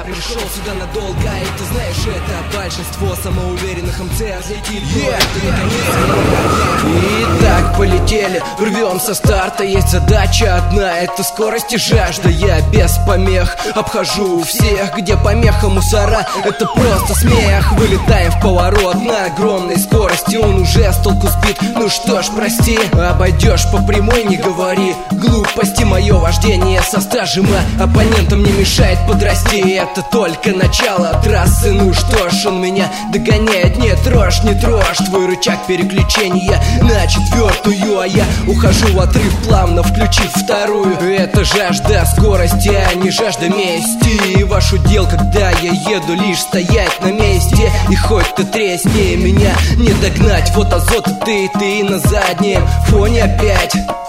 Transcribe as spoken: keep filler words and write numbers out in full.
пришел сюда надолго, и ты знаешь, это большинство самоуверенных эм цэ взлетели в город, и наконец-то. Итак, полетели, рвем со старта. Есть задача одна, это скорость и жажда. Я без помех обхожу всех, где помеха мусора, это просто смех. Вылетаем в поворот на огромной скорости, он уже с толку сбит, ну что ж, прости. Обойдешь по прямой, не говори глупости. Мое вождение со стажем, а оппонентам не мешает подрасти. Это только начало трассы, ну что ж, он меня догоняет. Не трожь, не трожь твой рычаг переключения на четвертую, а я ухожу в отрыв, плавно включив вторую. Это жажда скорости, а не жажда мести. И ваш удел, когда я еду, лишь стоять на месте. И хоть ты тресни, меня не догнать. Вот азот, ты, ты на заднем фоне опять.